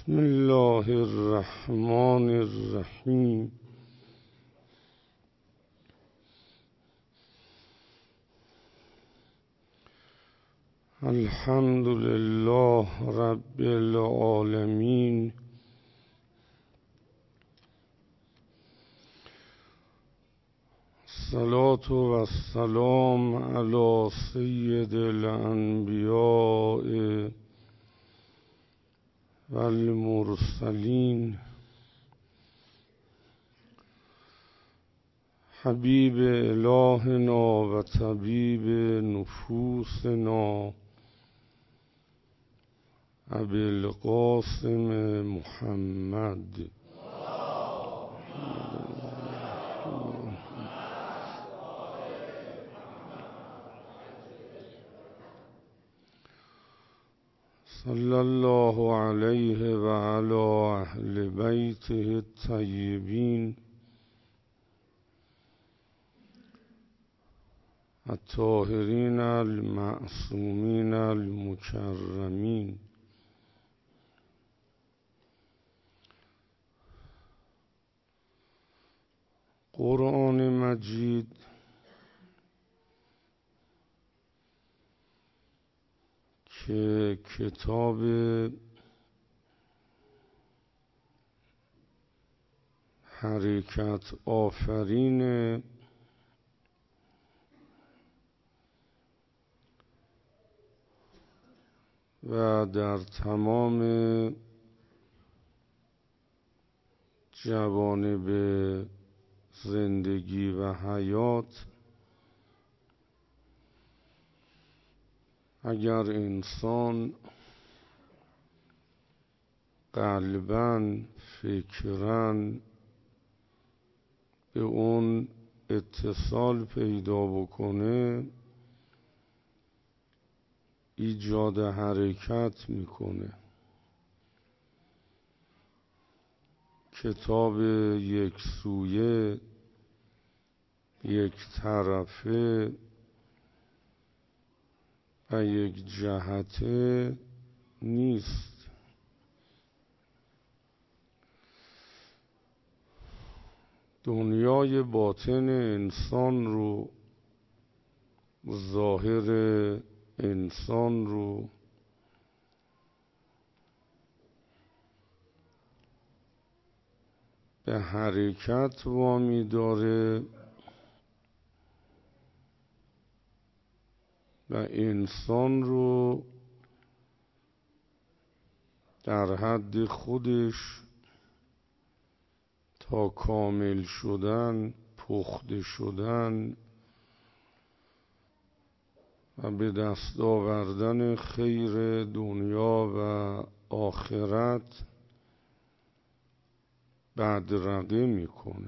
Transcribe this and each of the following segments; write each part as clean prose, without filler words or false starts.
بسم الله الرحمن الرحیم. الحمد لله رب العالمین. الصلاة و السلام علی سید الانبیاء و المرسلین حبیب الهنا و طبیب نفوسنا ابی القاسم محمد. صلی الله علیه و علی اهل بیته الطیبین الطاهرین المعصومین المکرمین. قرآن مجید که کتاب حرکت آفرین و در تمام جوانب زندگی و حیات اگر انسان قلباً فکراً به اون اتصال پیدا بکنه ایجاد حرکت میکنه. کتاب یک سویه یک طرفه و یک جهته نیست. دنیای باطن انسان رو، ظاهر انسان رو به حرکت وامی داره و انسان رو در حد خودش تا کامل شدن، پخته شدن و به دست آوردن خیر دنیا و آخرت بدرقه میکنه.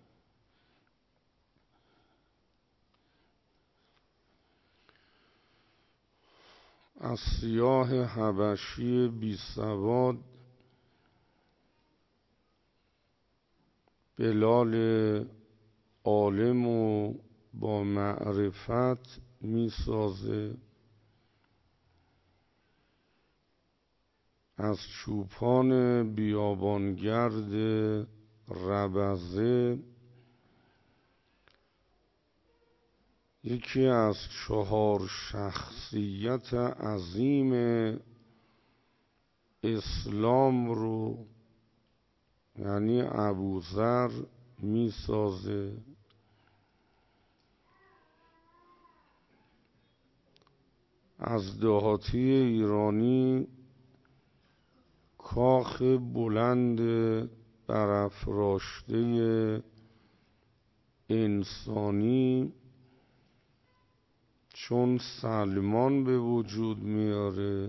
از سیاه حبشی بی سواد بلال عالم و با معرفت می سازه، از چوپان بیابانگرد ربزه یکی از 4 شخصیت عظیم اسلام رو یعنی ابوذر می سازه. از دهاتی ایرانی کاخ بلند برافراشته انسانی چون سلمان به وجود میاره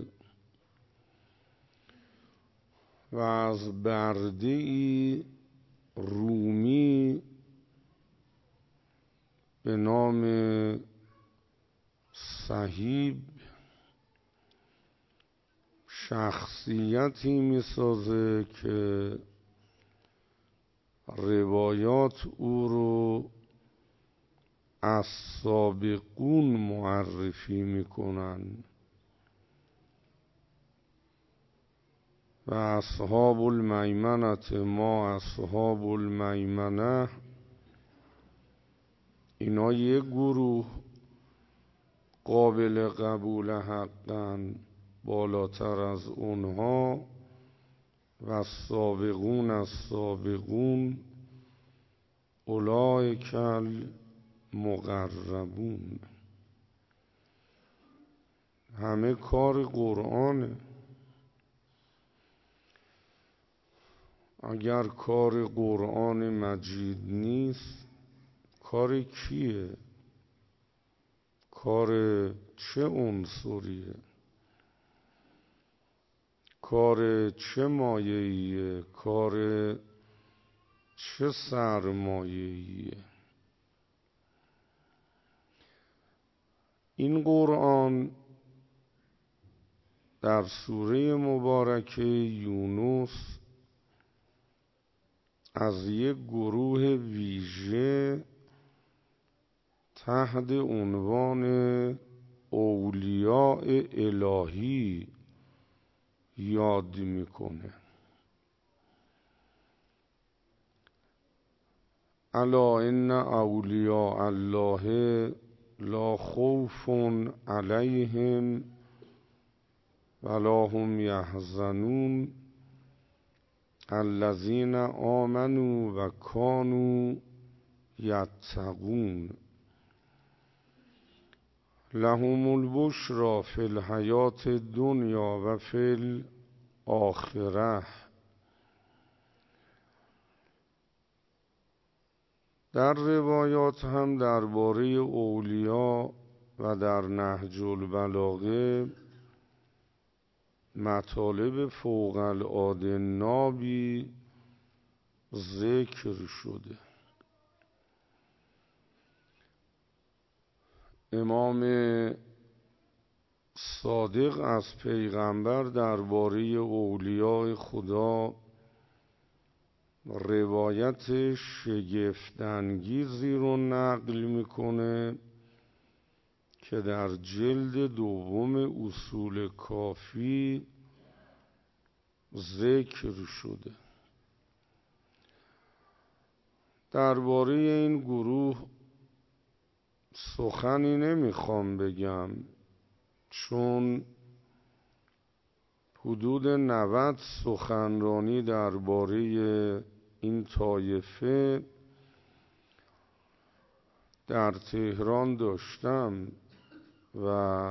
و از برده‌ای رومی به نام صهیب شخصیتی میسازه که روایات او رو از سابقون معرفی میکنن و اصحاب المیمنه ما اصحاب المیمنه، اینا یک گروه قابل قبول حقاً، بالاتر از اونها و السابقون السابقون اولئک المقربون. همه کار قرآنه. اگر کار قرآن مجید نیست، کار کیه؟ کار چه عنصریه؟ کار چه مایه‌ایه؟ کار چه سرمایه‌ایه؟ این قرآن در سوره مبارکه یونس از یک گروه ویژه تحت عنوان اولیاء الهی یاد میکنه. الا ان اولیاء الله لا خوف علیهم ولا هم یحزنون الذین آمنوا و کانوا یتقون لهم البشری فی الحیاة الدنیا و فی الاخره. در روایات هم درباره اولیا و در نهج البلاغه مطالب فوق العاده نابی ذکر شده. امام صادق از پیغمبر درباره اولیاء خدا روایت شگفت‌انگیزی رو نقل میکنه که در جلد دوم اصول کافی ذکر شده. درباره این گروه سخنی نمیخوام بگم، چون حدود 90 سخنرانی درباره این طایفه در تهران داشتم و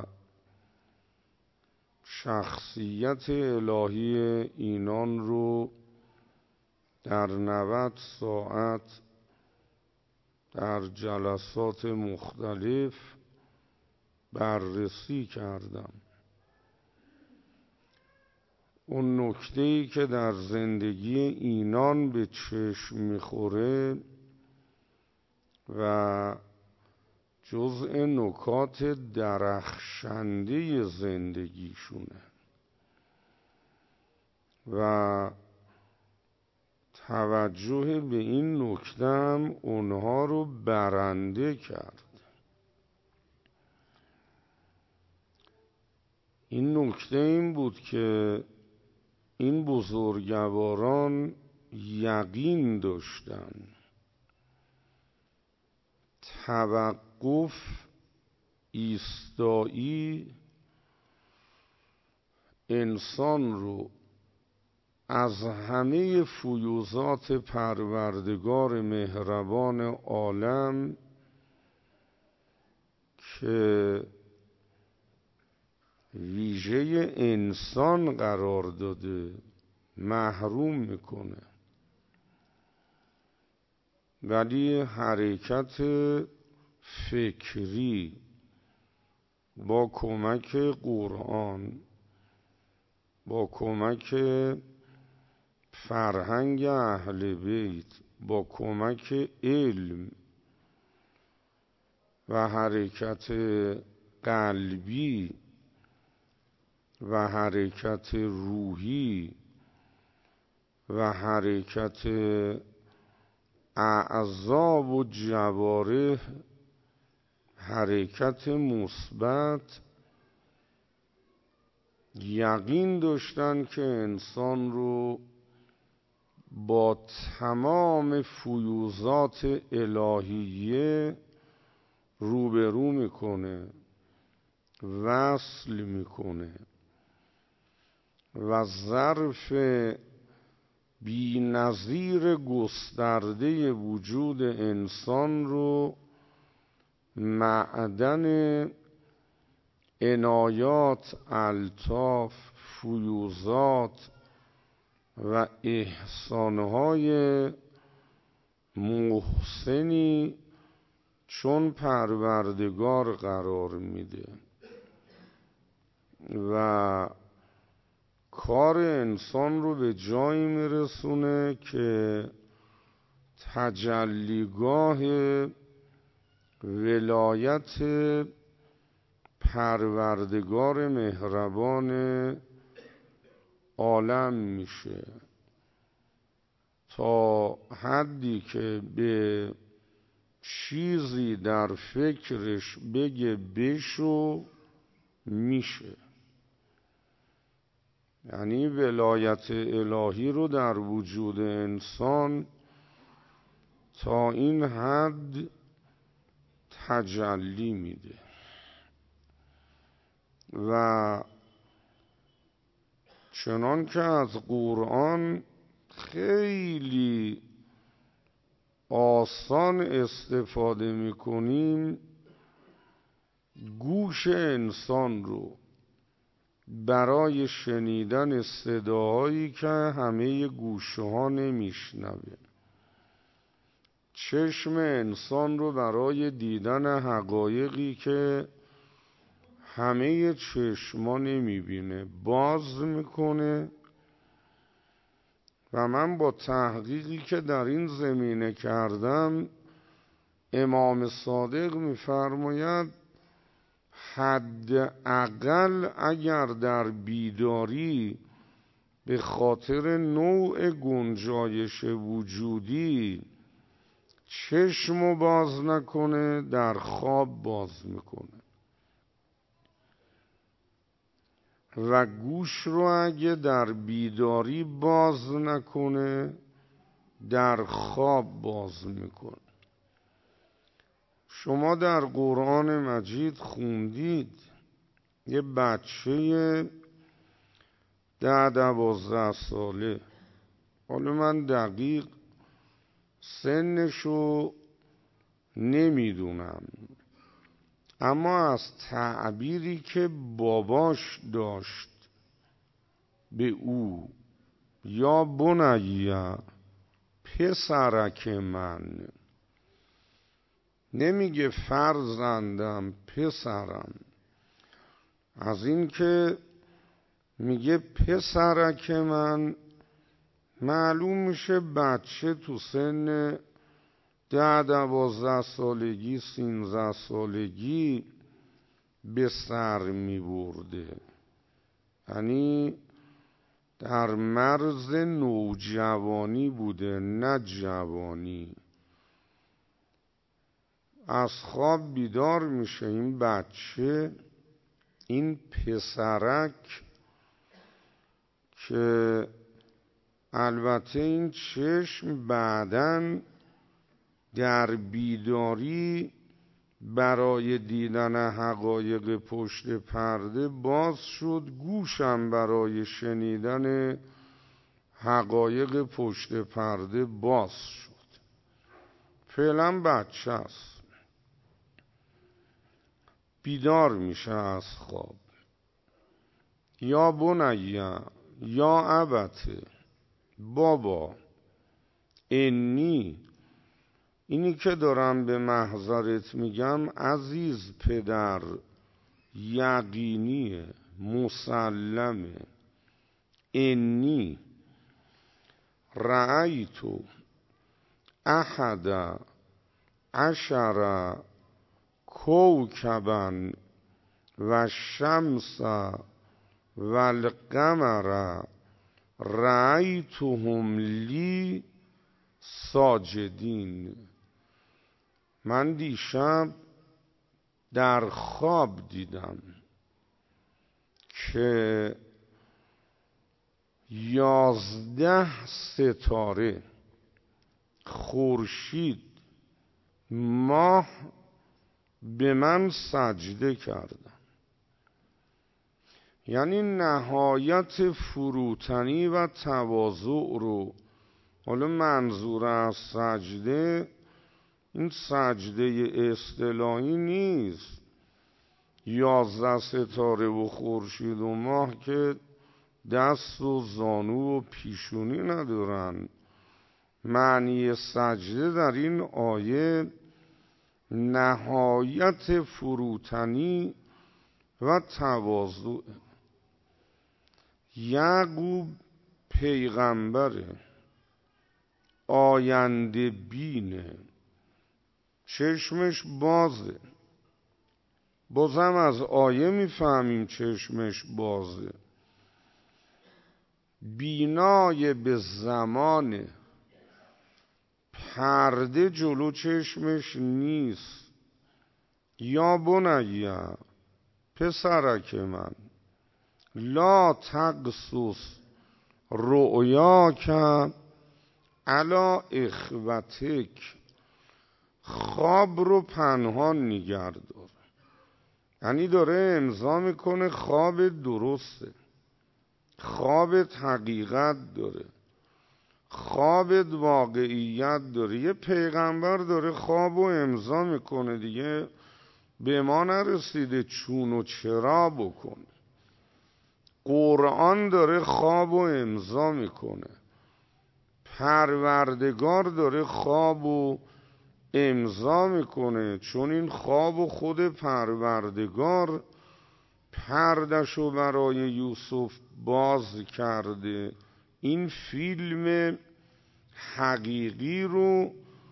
شخصیت الهی اینان رو در 90 ساعت در جلسات مختلف بررسی کردم. اون نکته‌ای که در زندگی اینان به چشم میخوره و جزء نکات درخشنده زندگیشونه و توجه به این نکته هم اونها رو برنده کرد. این نکته این بود که این بزرگواران یقین داشتن توقف، ایستایی انسان رو از همه فیوضات پروردگار مهربان عالم که ویژه انسان قرار داده محروم میکنه، ولی حرکت فکری با کمک قرآن، با کمک فرهنگ اهل بیت، با کمک علم و حرکت قلبی و حرکت روحی و حرکت اعضا و جوارح، حرکت مثبت یقین داشتن که انسان رو با تمام فیوضات الهیه روبرو میکنه، وصل میکنه و ظرف بی نظیر گسترده وجود انسان رو معدن عنایات، الطاف، فیوضات و احسانهای محسنی چون پروردگار قرار میده و کار انسان رو به جایی میرسونه که تجلیگاه ولایت پروردگار مهربان عالم میشه، تا حدی که به چیزی در فکرش بگه بشو میشه. یعنی ولایت الهی رو در وجود انسان تا این حد تجلی میده و چنان که از قرآن خیلی آسان استفاده میکنیم، گوش انسان رو برای شنیدن صداهایی که همه گوشه ها نمیشنوه، چشم انسان رو برای دیدن حقایقی که همه چشما نمیبینه باز میکنه. و من با تحقیقی که در این زمینه کردم، امام صادق میفرماید حداقل اگر در بیداری به خاطر نوع گنجایش وجودی چشمو باز نکنه، در خواب باز میکنه و گوش رو اگه در بیداری باز نکنه، در خواب باز میکنه. شما در قرآن مجید خوندید یه بچه 10-12 ساله، حالا من دقیق سنشو نمیدونم، اما از تعبیری که باباش داشت به او، یا بنیه پسرک من، نمیگه فرزندم پسرم، از این که میگه پسرک من معلوم میشه بچه تو سن 10-12 سالگی 13 سالگی به سر میبرده، یعنی در مرز نوجوانی بوده نه جوانی. از خواب بیدار میشه این بچه، این پسرک، که البته این چشم بعداً در بیداری برای دیدن حقایق پشت پرده باز شد، گوشم برای شنیدن حقایق پشت پرده باز شد. فعلا بچه است، بیدار میشه از خواب، یا بنیه یا ابته، بابا انی، اینی که دارم به محضرت میگم عزیز پدر، یقینیه، مسلمه. انی رأیتو 11 کوکبا و الشمس و القمر رأیتهم لی ساجدین. من دیشب در خواب دیدم که 11 ستاره، خورشید، ماه به من سجده کردن. یعنی نهایت فروتنی و تواضع رو، حالا منظور از سجده این سجده اصطلاحی نیست. 11 ستاره و خورشید و ماه که دست و زانو و پیشونی ندارن. معنی سجده در این آیه نهایت فروتنی و تواضع. یعقوب پیغمبره، آینده بینه، چشمش بازه. بازم از آیه میفهمیم چشمش بازه. بینای به زمانه، پرده جلو چشمش نیست. یا بنیه، پسرک من، لا تقصص رؤیاک علی اخوتک، خواب رو پنهان نگهدار. یعنی داره امضا میکنه خواب درسته، خوابت حقیقت داره، خوابت واقعیت داره. یه پیغمبر داره خواب و امضا میکنه دیگه، به ما نرسیده چون و چرا بکنه. قرآن داره خواب و امضا میکنه، پروردگار داره خواب و امضا میکنه، چون این خواب و خود پروردگار پردشو برای یوسف باز کرده. این فیلم حقیقی رو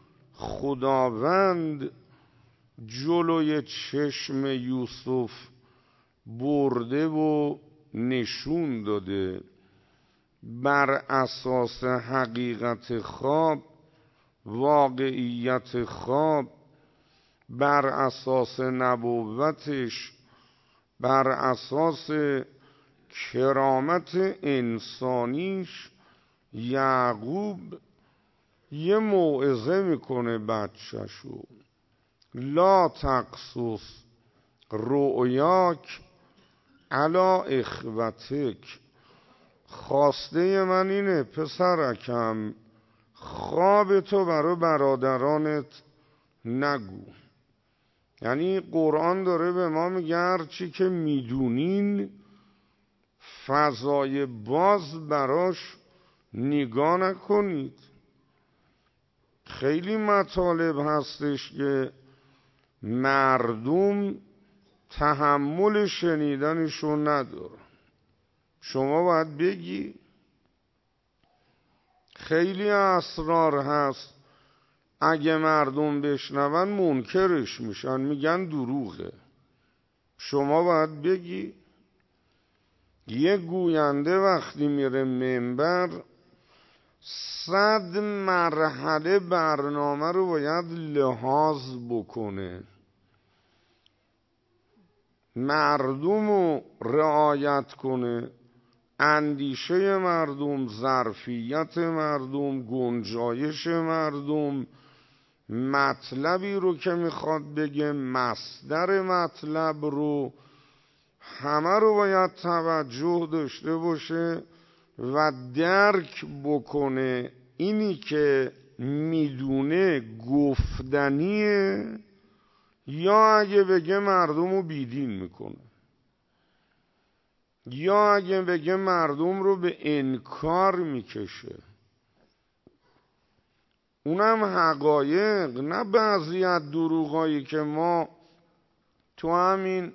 خداوند جلوی چشم یوسف برده و نشون داده. بر اساس حقیقت خواب، واقعیت خواب، بر اساس نبوتش، بر اساس کرامت انسانیش، یعقوب یه موعظه میکنه بچه‌شو. لا تقصص رؤیاک علی اخوتک. خواسته من اینه پسرکم، خواب تو برای برادرانت نگو. یعنی قرآن داره به ما میگه هرچی که میدونین فضای باز براش نگاه نکنید. خیلی مطالب هستش که مردم تحمل شنیدنشو نداره، شما باید بگی. خیلی اسرار هست اگه مردم بشنون منکرش میشن، میگن دروغه. شما باید بگی. یه گوینده وقتی میره منبر 100 مرحله برنامه رو باید لحاظ بکنه، مردم رو رعایت کنه، اندیشه مردم، ظرفیت مردم، گنجایش مردم، مطلبی رو که میخواد بگه، مصدر مطلب رو، همه رو باید توجه داشته باشه و درک بکنه. اینی که میدونه گفتنیه یا اگه بگه مردم رو بیدین میکنه، یا اگه بگه مردم رو به انکار میکشه. اونم حقایق، نه بعضی از دروغایی که ما تو همین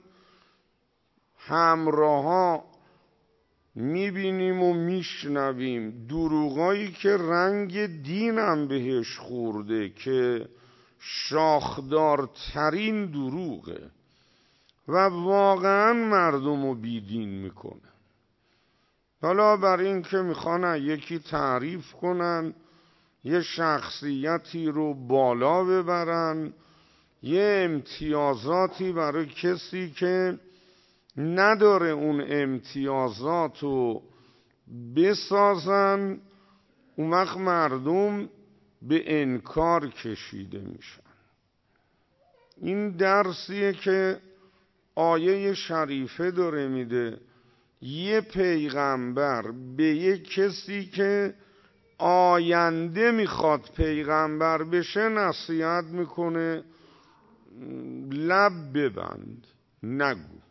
همراه ها میبینیم و میشنویم. دروغایی که رنگ دینم بهش خورده، که شاخدارترین دروغه و واقعا مردم رو بیدین میکنه. حالا برای این که میخوان یکی تعریف کنن، یه شخصیتی رو بالا ببرن، یه امتیازاتی برای کسی که نداره اون امتیازات رو بسازن، اون وقت مردم به انکار کشیده میشن. این درسیه که آیه شریفه داره میده. یه پیغمبر به یه کسی که آینده میخواد پیغمبر بشه نصیحت میکنه لب ببند، نگو.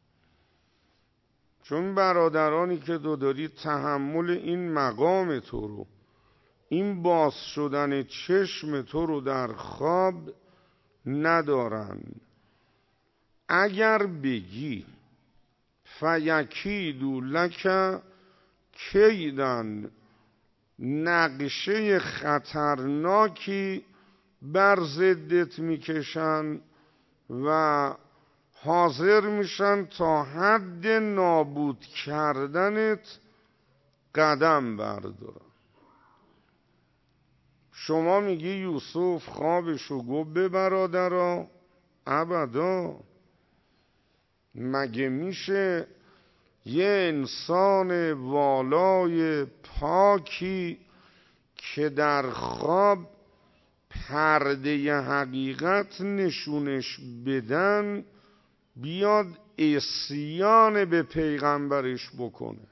چون برادرانی که داری تحمل این مقام تو رو، این باز شدن چشم تو رو در خواب ندارن. اگر بگی فیکیدو لک کیدن، نقشه خطرناکی بر ضدت میکشن و حاضر میشن تا حد نابود کردنت قدم بردارن. شما میگی یوسف خوابشو گفت به برادرها؟ ابدا. مگه میشه یه انسان والای پاکی که در خواب پرده حقیقت نشونش بدن بیاد عصیان به پیغمبرش بکنه؟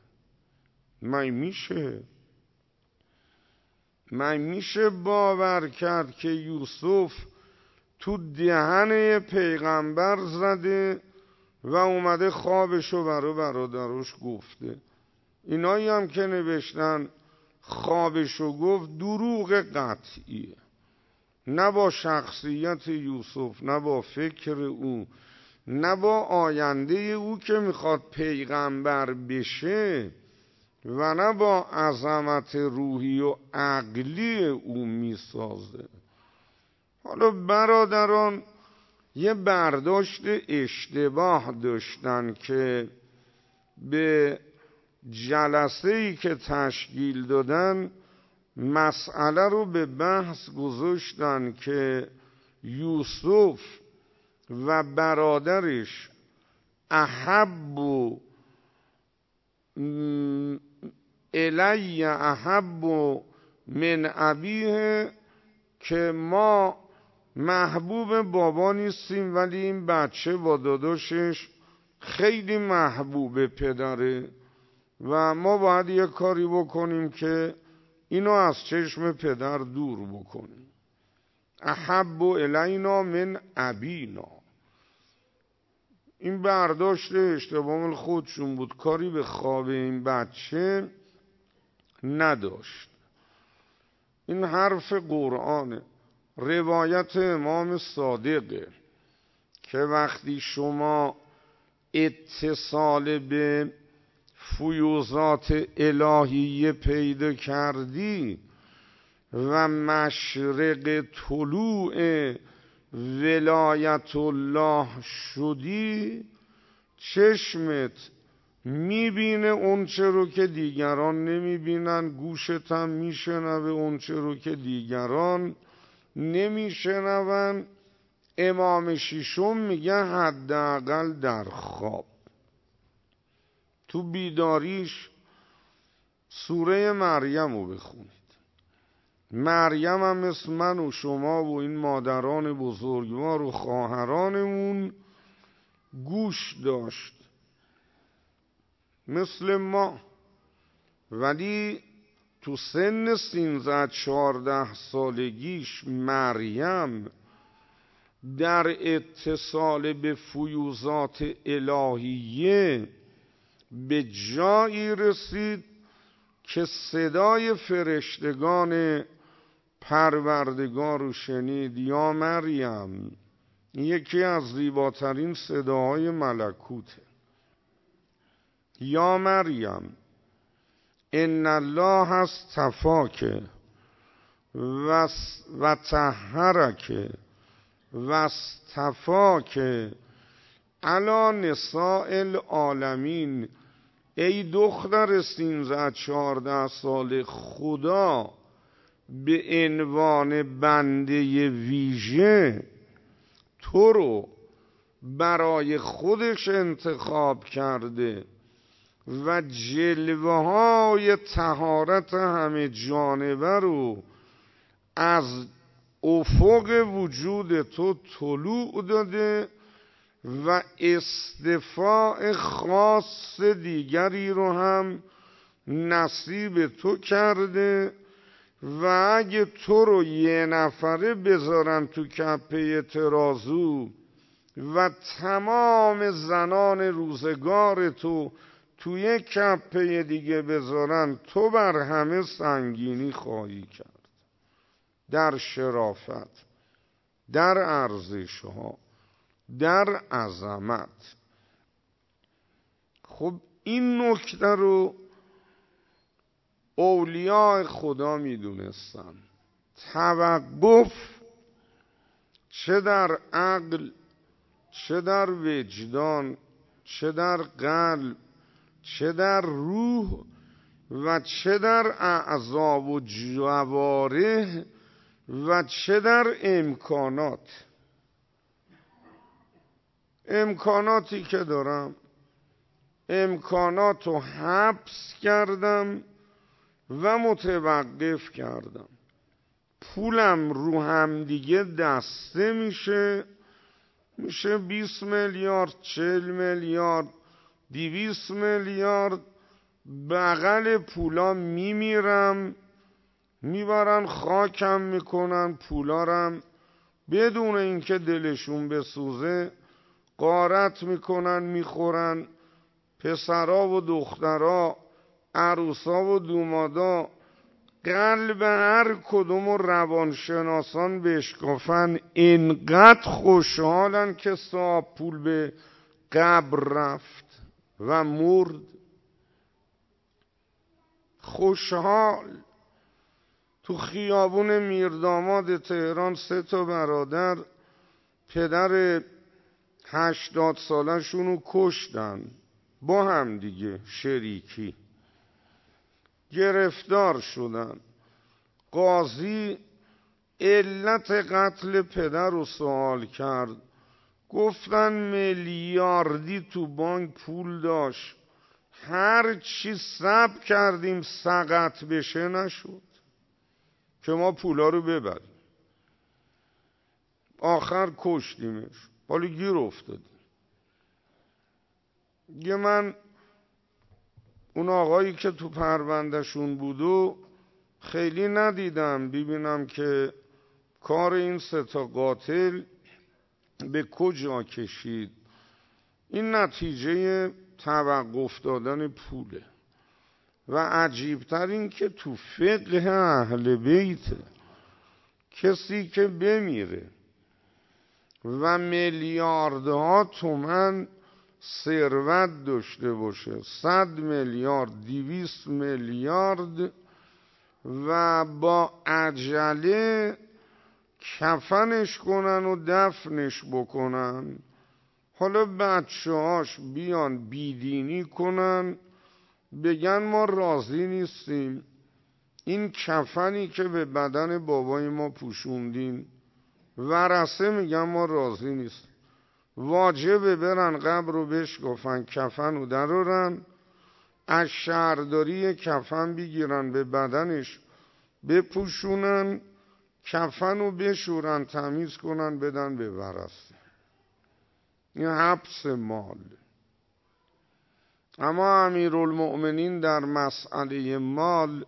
من میشه باور کرد که یوسف تو دهن پیغمبر زده و اومده خوابشو برای برادرش گفته؟ اینایی هم که نوشتن خوابشو گفت دروغ قطعیه. نه با شخصیت یوسف، نه با فکر او، نه با آینده او که میخواد پیغمبر بشه، و نه با عظمت روحی و عقلی او میسازه. حالا برادران یه برداشت اشتباه داشتن که به جلسه‌ای که تشکیل دادن مسئله رو به بحث گذاشتن که یوسف و برادرش احب الی احب من ابیه، که ما محبوب بابا نیستیم ولی این بچه با داداشش خیلی محبوب پدره و ما باید یه کاری بکنیم که اینو از چشم پدر دور بکنیم. احب الینا من ابینا. این برداشت اشتباه خودشون بود، کاری به خواب این بچه نداشت. این حرف قرآنه، روایت امام صادقه که وقتی شما اتصال به فیوضات الهیه پیدا کردی و مشرق طلوع ولایت الله شدی، چشمت میبینه اون چه رو که دیگران نمیبینن، گوشت هم میشنوه اون چه رو که دیگران نمیشنون. امام ششم میگه حداقل در خواب. تو بیداریش سوره مریم رو بخونید. مریم هم مثل من و شما و این مادران بزرگوار و خواهرانمون گوش داشت مثل ما، ولی تو سن 13-14 سالگیش مریم در اتصال به فیوضات الهیه به جایی رسید که صدای فرشتگان پروردگار رو شنید. یا مریم، یکی از زیباترین صداهای ملکوته. یا مریم ان الله اصطفاک و طهرک و اصطفاک علی نساء العالمین. ای دختر 13-14 سال، خدا به عنوان بنده ویژه تو رو برای خودش انتخاب کرده و جلوه های طهارت همه جانبه رو از افق وجود تو طلوع داده و استفاء خاص دیگری رو هم نصیب تو کرده و اگه تو رو یه نفره بذارن تو کپه ترازو و تمام زنان روزگار تو توی کپه دیگه بذارن، تو بر همه سنگینی خواهی کرد در شرافت، در ارزش ها، در عظمت. خب این نکته رو اولیاء خدا میدونستن. توقف چه در عقل، چه در وجدان، چه در قلب، چه در روح و چه در اعضا و جوارح و چه در امکانات. امکاناتی که دارم، امکانات رو حبس کردم و متوقف کردم. پولم رو هم دیگه دسته میشه 20 میلیارد، 40 میلیارد، 200 میلیارد. بغل پولا میمیرم، میبرن خاکم میکنن پولارم، بدون اینکه دلشون بسوزه غارت میکنن، میخورن. پسرا و دخترا، عروسا و دومادا، قلب هر کدوم و روانشناسان بشکافن اینقدر خوشحالن که صاحب پول به قبر رفت و مرد. خوشحال. تو خیابون میرداماد تهران 3 برادر پدر 80 سالشونو کشتن با هم دیگه، شریکی گرفتار شدن. قاضی علت قتل پدر رو سوال کرد، گفتن میلیاردی تو بانک پول داشت، هر چی ثبت کردیم سقط بشه نشد که ما پولا رو ببریم. آخر کشتیمش. حالا گیر افتادیم. یه من اون آقایی که تو پروندهشون بودو خیلی ندیدم ببینم که کار این 3 قاتل به کجا کشید. این نتیجه توقف دادن پوله. و عجیبتر این که تو فقه اهل بیت کسی که بمیره و میلیاردها تومن ثروت داشته باشه، 100 میلیارد، 200 میلیارد، و با عجله کفنش کنن و دفنش بکنن، حالا بچه‌هاش بیان بیدینی کنن بگن ما راضی نیستیم، این کفنی که به بدن بابای ما پوشوندین، ورثه میگن ما راضی نیستیم. واجبه برن قبر رو بشکافن، کفن رو درارن، از شهرداری کفن بگیرن به بدنش بپوشونن، کفن رو بشورن، تمیز کنن، بدن به ورثه. این حبس مال. اما امیرالمؤمنین در مسئله مال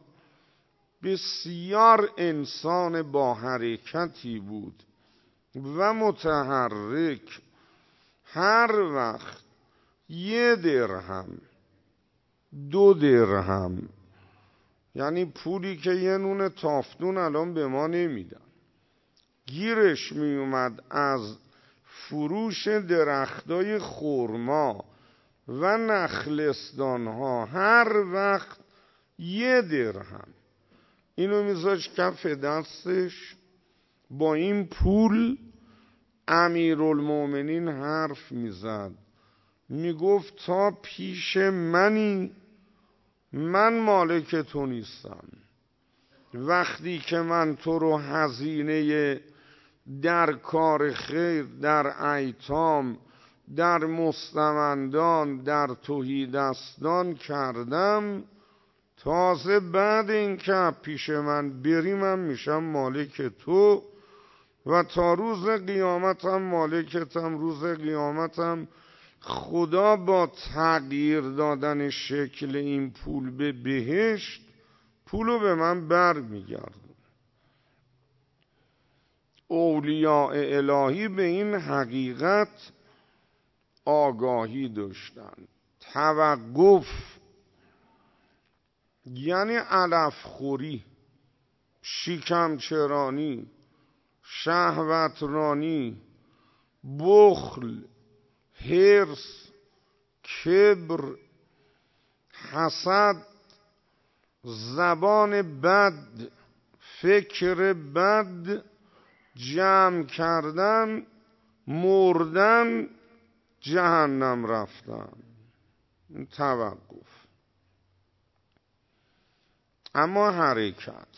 بسیار انسان با حرکتی بود و متحرک. هر وقت 1 درهم، 2 درهم، یعنی پولی که یه نون تافتون الان به ما نمیدن، گیرش می اومد از فروش درختای خرما و نخلستان ها، هر وقت 1 درهم اینو میذاش کف دستش. با این پول امیرالمؤمنین حرف میزد، میگفت تا پیش منی من مالک تو نیستم، وقتی که من تو رو هزینه در کار خیر، در ایتام، در مستمندان در تهیدستان کردم، تازه بعد این که پیش من بری من میشم مالک تو و تا روز قیامتم مالکتم. روز قیامتم خدا با تغییر دادن شکل این پول به بهشت پولو به من بر میگرد. اولیاء الهی به این حقیقت آگاهی داشتن. توقف یعنی علف خوری، شکم چرانی، شهوت رانی، بخل، حرص، کبر، حسد، زبان بد، فکر بد، جمع کردن، مردن، جهنم رفتن. توقف. اما حرکت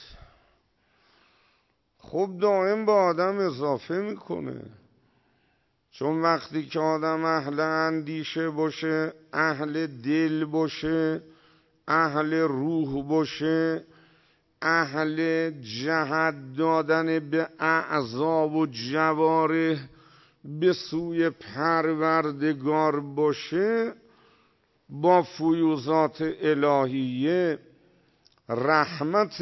خب دائم با آدم اضافه میکنه، چون وقتی که آدم اهل اندیشه باشه، اهل دل باشه، اهل روح باشه، اهل جهت دادن به اعضا و جوارح به سوی پروردگار باشه، با فیوضات الهیه رحمت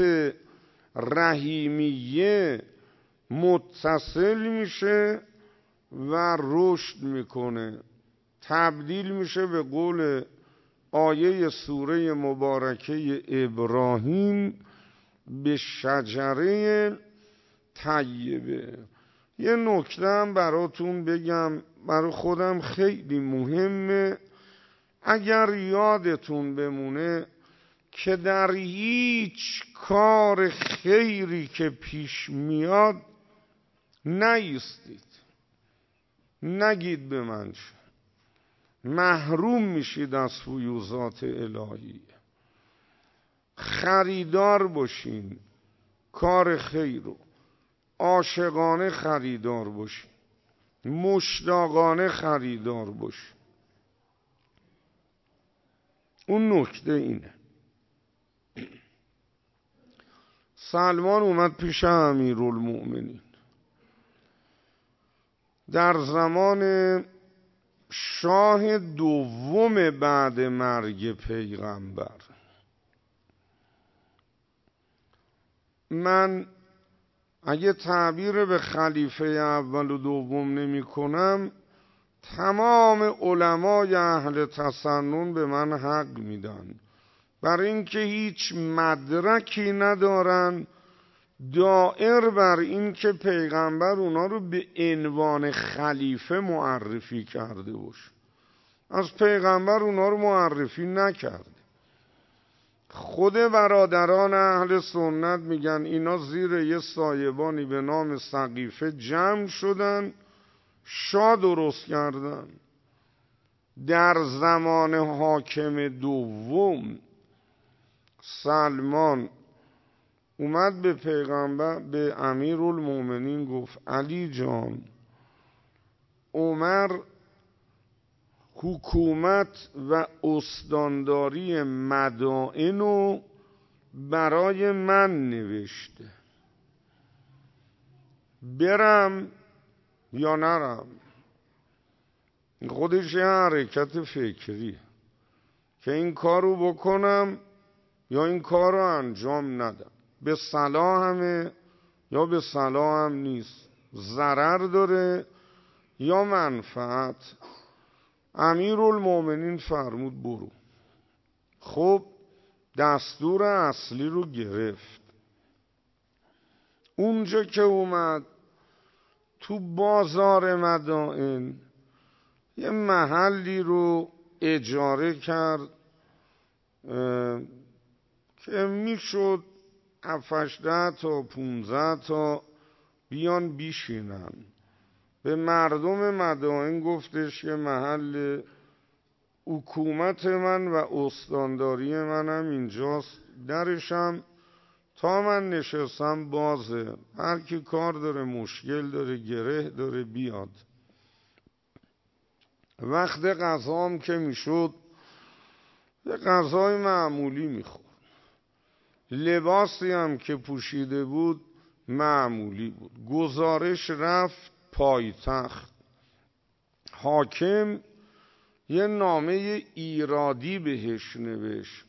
رحیمیه متصل میشه و رشد میکنه، تبدیل میشه به قول آیه سوره مبارکه ابراهیم به شجره طیبه. یه نکته هم براتون بگم، برای خودم خیلی مهمه. اگر یادتون بمونه که در هیچ کار خیری که پیش میاد نایستید، نگید به من چه، محروم میشید از فیوضات الهی. خریدار باشین کار خیر رو، عاشقانه خریدار باشین، مشتاقانه خریدار باشین. اون نکته اینه. سلمان اومد پیش امیرالمؤمنین در زمان شاه دوم بعد مرگ پیغمبر. من اگه تعبیر به خلیفه اول و دوم نمی کنم، تمام علمای اهل تسنن به من حق میدن، برای اینکه هیچ مدرکی ندارن دائر بر این که پیغمبر اونا رو به عنوان خلیفه معرفی کرده باشه. از پیغمبر اونا رو معرفی نکرده. خود برادران اهل سنت میگن اینا زیر یه سایبانی به نام سقیفه جمع شدن، شاه درست کردن. در زمان حاکم دوم سلمان اومد به پیغمبر، به امیرالمؤمنین گفت علی جان، عمر حکومت و استانداری مدائنو برای من نوشته، برم یا نرم؟ خودش یه حرکت فکری که این کارو بکنم یا این کارو انجام ندم، به صلاحمه یا به صلاحم نیست، ضرر داره یا منفعت. امیرالمؤمنین فرمود برو. خب دستور اصلی رو گرفت. اونجا که اومد تو بازار مدائن یه محلی رو اجاره کرد که میشد 7-8 تا 15 تا بیان بیشینن. به مردم مدائن گفتش که محل حکومت من و استانداری منم اینجاست، درشم تا من نشستم بازه، هر کی کار داره، مشکل داره، گره داره بیاد. وقت غذا هم که میشد یه غذای معمولی میخورد، لباسی هم که پوشیده بود معمولی بود. گزارش رفت پایتخت، حاکم یه نامه ایرادی بهش نوشت.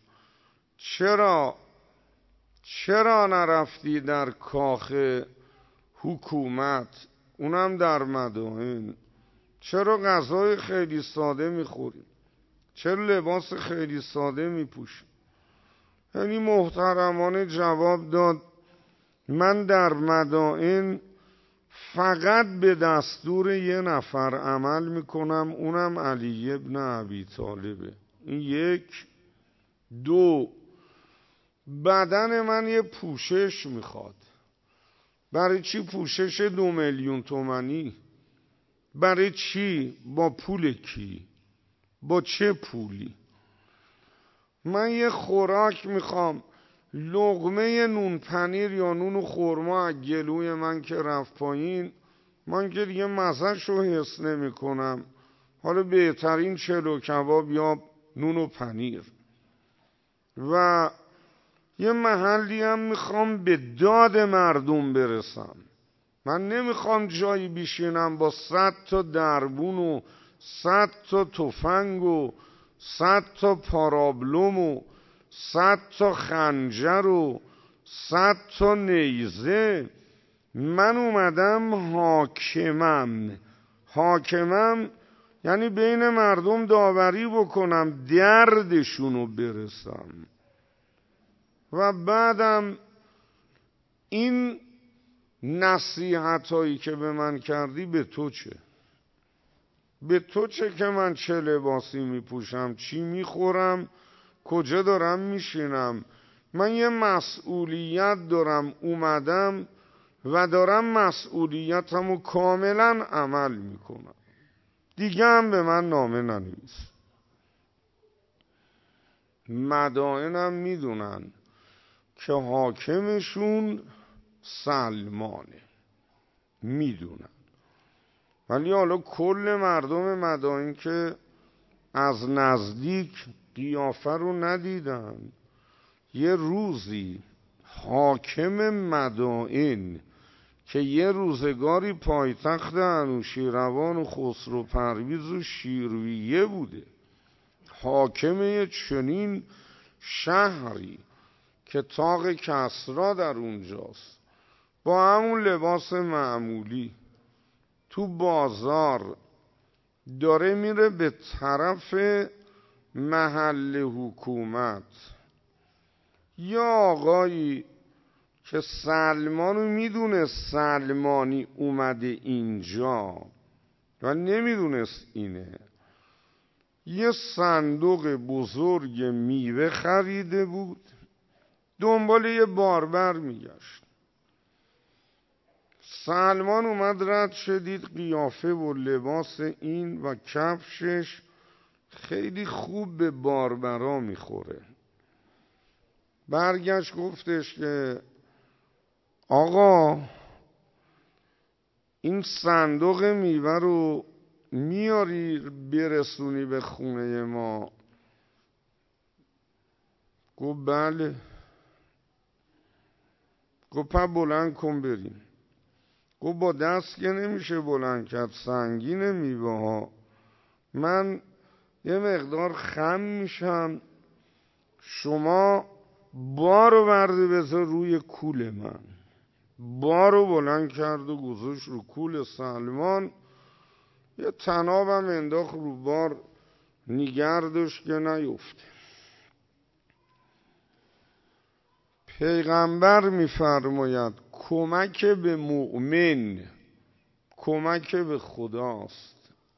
چرا نرفتی در کاخ حکومت، اونم در مدائن؟ چرا غذای خیلی ساده میخوری؟ چرا لباس خیلی ساده میپوشی؟ یعنی محترمانه جواب داد من در مدائن فقط به دستور یه نفر عمل میکنم، اونم علی ابن ابی طالبه. این یک. دو، بدن من یه پوشش میخواد. برای چی پوشش 2 میلیون تومانی؟ برای چی؟ با پول کی؟ با چه پولی؟ من یه خوراک میخوام، لقمه نون پنیر یا نون و خرما از گلوی من که رفت پایین، من که دیگه مزه‌شو حس نمی کنم. حالا بهترین چلو کباب یا نون و پنیر. و یه محلی هم میخوام به داد مردم برسم. من نمیخوام جایی بشینم با 100 تا دربون و 100 تا تفنگ و 100 تا پارابلوم و 100 تا خنجر و 100 تا نیزه. من اومدم حاکمم یعنی بین مردم داوری بکنم، دردشونو برسم. و بعدم این نصیحت هایی که به من کردی به تو چه؟ به تو چه که من چه لباسی میپوشم، چی میخورم، کجا دارم میشینم؟ من یه مسئولیت دارم، اومدم و دارم مسئولیتمو کاملا عمل میکنم. دیگه هم به من نامه ننویس. مدائنم میدونن که حاکمشون سلمانه، میدونن. ولی حالا کل مردم مدائن که از نزدیک قیافه رو ندیدن. یه روزی حاکم مدائن که یه روزگاری پایتخت انوشیروان و خسرو پرویز و شیرویه بوده، حاکم یه چنین شهری که طاق کسری در اونجاست، با همون لباس معمولی تو بازار داره میره به طرف محل حکومت. یا آقایی که سلمانو میدونه سلمانی اومده اینجا و نمیدونست اینه، یه صندوق بزرگ میوه خریده بود، دنبال یه باربر میگشت. سلمان اومد رد شدید، قیافه و لباس این و کفشش خیلی خوب به باربرا میخوره. برگشت گفتش که آقا این صندوق میوه رو میاری برسونی به خونه ما؟ گفت بله. گفت پا بلند کن بریم. گفت با دست که نمیشه بلند کرد، سنگین میوه ها، من یه مقدار خم میشم، شما بارو برده بذار روی کول من. بارو بلند کرد و گذاشت رو کول سلمان، یه طنابم انداخت رو بار، نگردش که نیفته. پیغمبر میفرماید کمک به مؤمن کمک به خداست.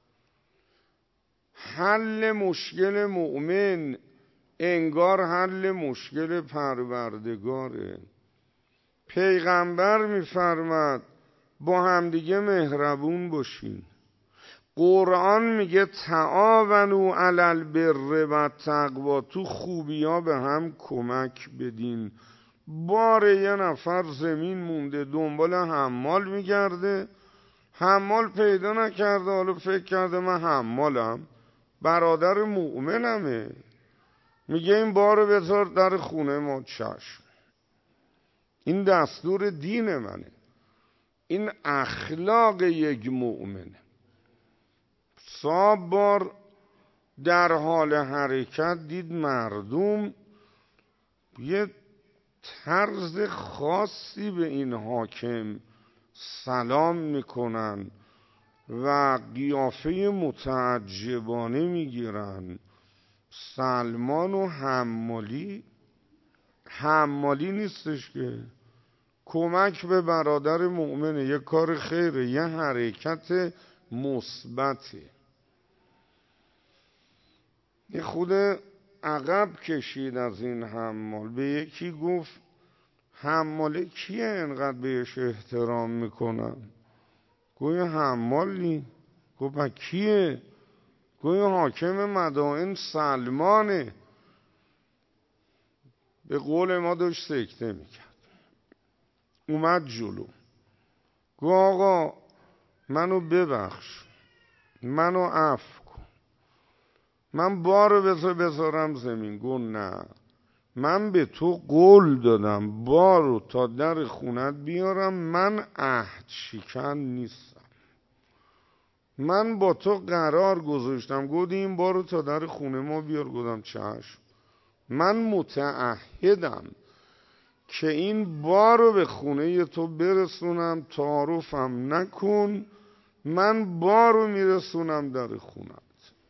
حل مشکل مؤمن انگار حل مشکل پروردگاره. پیغمبر میفرماد با همدیگه مهربون باشین. قرآن میگه تعاونوا علی البر و التقوا، تو خوبیا به هم کمک بدین. بار یه نفر زمین مونده دنبال حمال میگرده، حمال پیدا نکرده، حالا فکر کرده من حمالم، برادر مؤمنمه، میگه این بارو بذار در خونه ما. چشم، این دستور دین منه، این اخلاق یک مؤمنه. صاحب بار در حال حرکت دید مردم یه طرز خاصی به این حاکم سلام میکنن و قیافه متعجبانه میگیرن. سلمان و حمالی نیستش که، کمک به برادر مؤمنه، یه کار خیره، یه حرکت مثبته. یه خود عقب کشید از این حمال، به یکی گفت حماله کیه اینقدر بهش احترام میکنن؟ گوی حمالی. گفت کیه؟ گوی حاکم مدائن سلمانه. به قول ما داشت سکته میکرد. اومد جلو، گفت آقا منو ببخش، منو عفو کن، من بارو بذارم زمین. گفت نه، من به تو قول دادم بارو تا در خونت بیارم، من عهد شکن نیستم، من با تو قرار گذاشتم، گفت این بارو تا در خونه ما بیار. گفتم چشم، من متعهدم که این بارو به خونه تو برسونم، تعارفم نکن، من بارو میرسونم در خونت.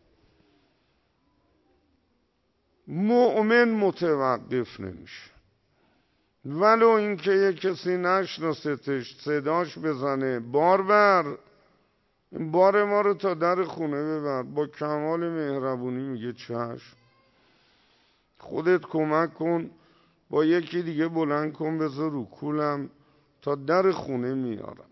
مؤمن متوقف نمیشه، ولو اینکه یک کسی نشناستش صداش بزنه بار بر، بار ما رو تا در خونه ببر، با کمال مهربونی میگه چشم، خودت کمک کن، با یکی دیگه بلند کن بذار رو کولم تا در خونه میارم.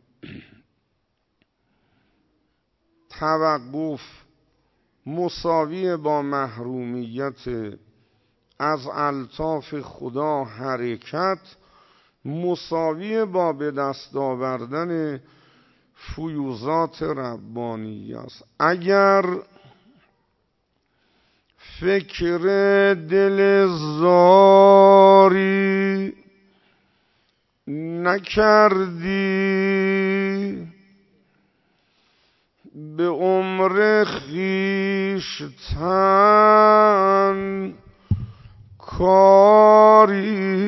توقف مساوی با محرومیت از الطاف خدا، حرکت مساوی با به دست آوردن فیوزات ربانی است. اگر فکر دل زاری نکردی، به عمر خویشتن کاری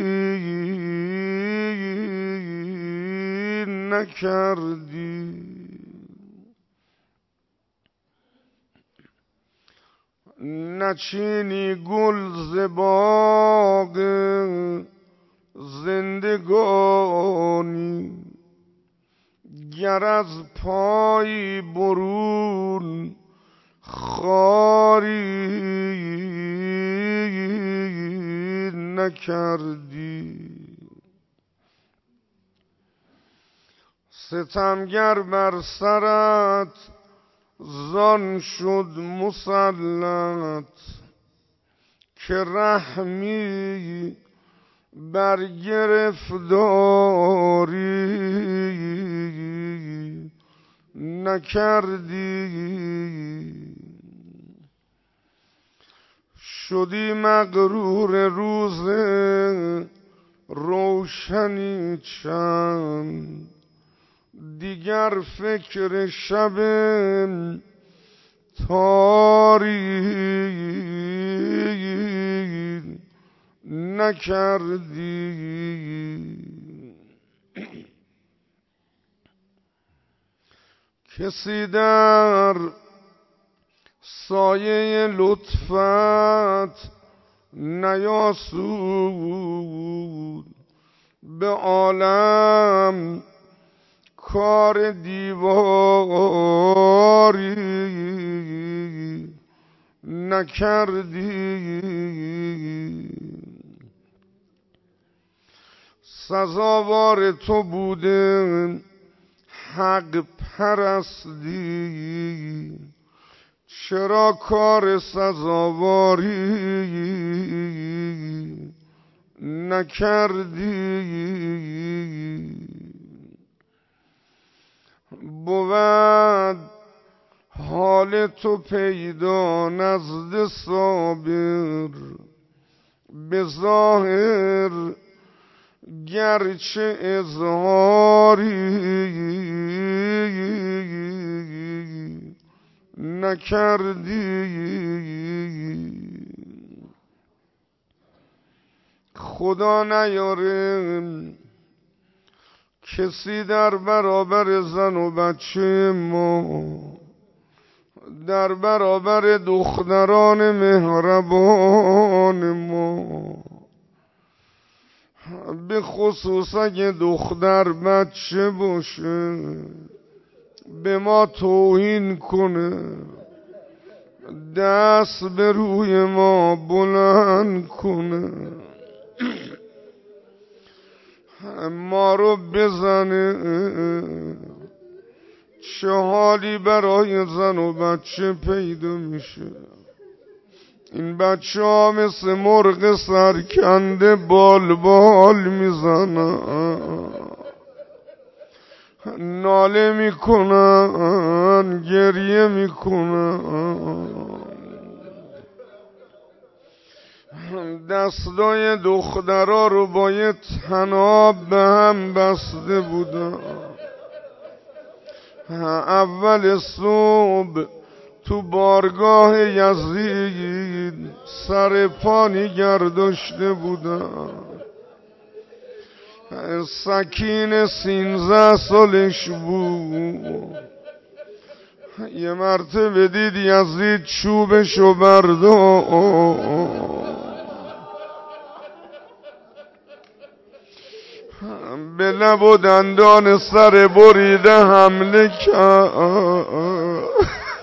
نکردی، نچینی گل ز باغ زندگانی، گر از پای برون خاری نکردی. ستمگر بر سرت زان شد مسلط، که رحمی بر گرفتاری نکردی. شدی مغرور روز روشنی چند، دیگر فکر شب تاری نکردی. کسی در سایه لطفت نیاسود، به عالم کار دیواری نکردی. سزاوار تو بوده حق پرستی، چرا کار سزاواری نکردی. بود حال تو پیدا نزد صابر به ظاهر، گرچه اظهاری نکردی. خدا نیاره کسی در برابر زن و بچه ما، در برابر دختران مهربان ما، به خصوص اگه دختر بچه باشه، به ما توهین کنه، دست به روی ما بلند کنه، ما رو بزنه. چه حالی برای زن و بچه پیدا میشه؟ این بچه ها مثل مرغ سرکنده بال بال میزنن، ناله میکنن، گریه میکنن. دستای دخترها رو باید تناب به هم بسته بودن. اول صبح تو بارگاه یزید سر پا نگرداشته بودن. سکین 13 سالش بود. یه مرتبه دید یزید چوبشو برداشت، به لب و دندان سر بریده حمله کرد.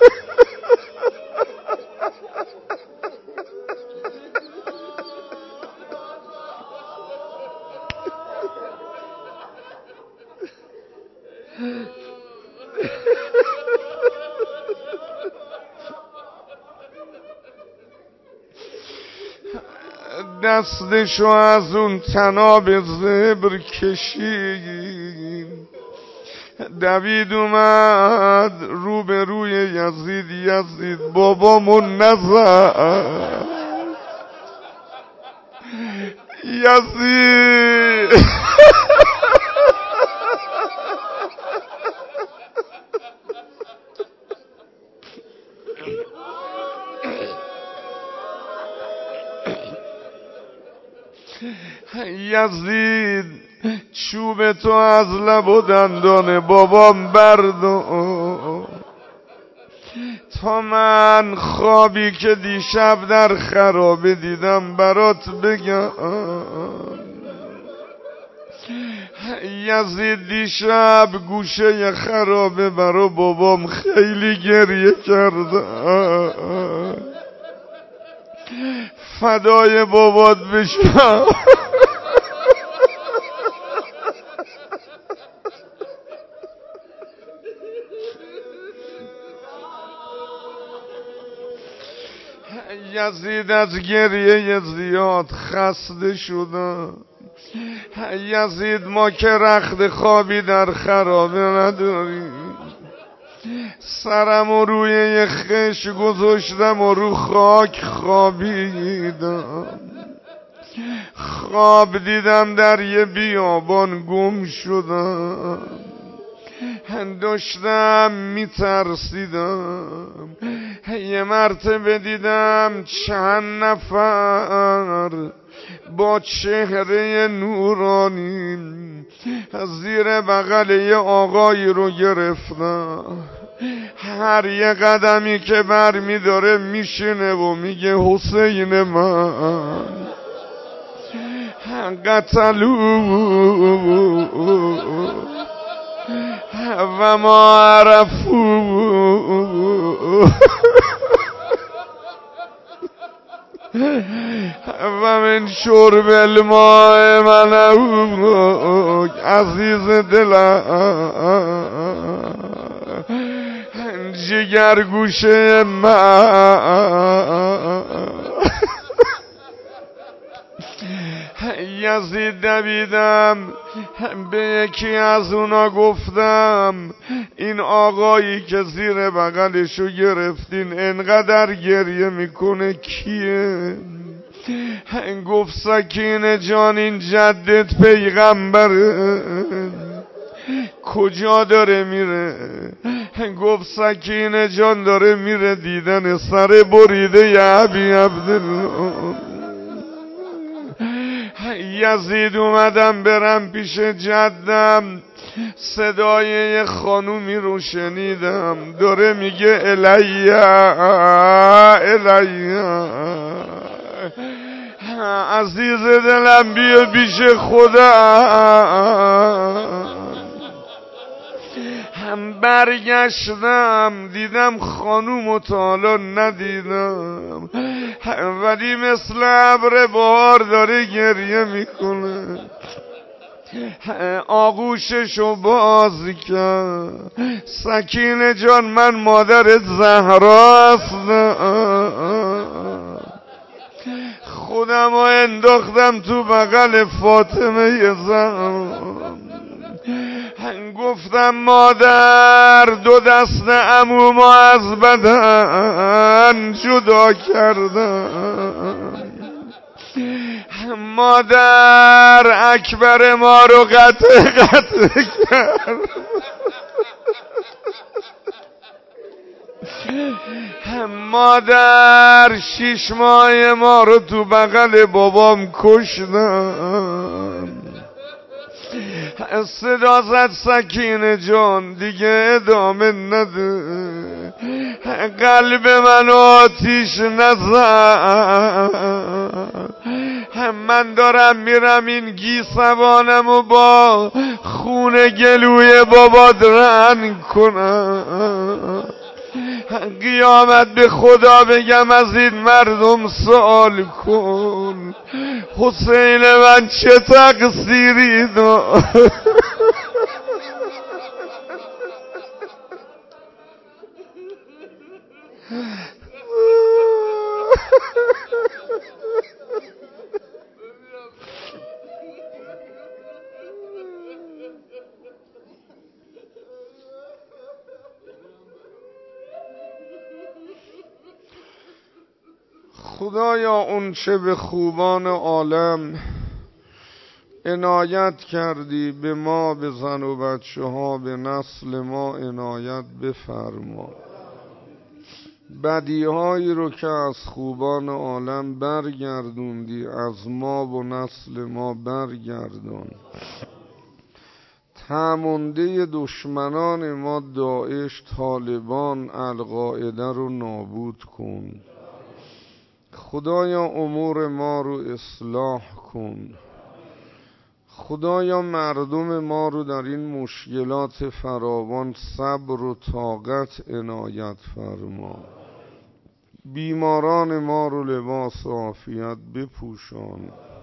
دستشو از اون تناب زبر کشید، دوید اومد رو به روی یزید. یزید بابامون نزد، یزید یزید چوب تو از لب و دندان بابام بردار، تا من خوابی که دیشب در خرابه دیدم برات بگم. یزید دیشب گوشه خرابه برا بابام خیلی گریه کرده، فدای بابات بشم. یزید از گریه زیاد خسته شدم. یزید ما که رخت خوابی در خرابه نداریم، سرم و روی یه خش گذاشتم و رو خاک خوابیدم. خواب دیدم در یه بیابان گم شدم، داشتم میترسیدم. یه مرتبه دیدم چند نفر با چهره نورانی زیر بغل یه آقایی رو گرفتن. هر یه قدمی که بر میداره میشنه و میگه حسین من قتلو و ما عرفو و من شرب الماء منو عزیز دلم جگر گوشه من. یزید دویدم به یکی از اونا گفتم این آقایی که زیر بغلشو گرفتین انقدر گریه میکنه کیه؟ گفت سکینه جان این جدت پیغمبره. کجا داره میره؟ گفت سکینه جان داره میره دیدن سر بریده ی ابی عبدالله. یزید اومدم برم پیش جدم، صدای یه خانومی رو شنیدم داره میگه الیا الیا، عزیز دلم بیا پیش خدا. هم برگشتم دیدم خانومو تا حالا ندیدم، ولی مثل ابر بهار داره گریه میکنه. آغوششو باز کرد، سکینه جان من مادرت زهرا هستم. خودم رو انداختم تو بغل فاطمه زهرا، گفتم مادر دو دست عمومو از بدن جدا کردم، مادر اکبر ما رو قطع کرد، مادر 6 ماه ما رو تو بغل بابام کشتن. صدا زد سکینه جان دیگه ادامه نده، قلب من آتیش نزن، من دارم میرم این گیسوانمو با خون گلوی بابات رنگ کنم، قیامت به خدا بگم از این مردم سوال کن حسین من چه تقصیری داشت. خدایا اون چه به خوبان عالم عنایت کردی به ما، به زن و بچه ها، به نسل ما عنایت بفرما. بدیهایی رو که از خوبان عالم برگردوندی از ما و نسل ما برگردون. تمانده دشمنان ما داعش، طالبان، القاعده رو نابود کن. خدایا امور ما رو اصلاح کن. خدایا مردم ما رو در این مشکلات فراوان صبر و طاقت عنایت فرما. بیماران ما رو لباس عافیت بپوشان.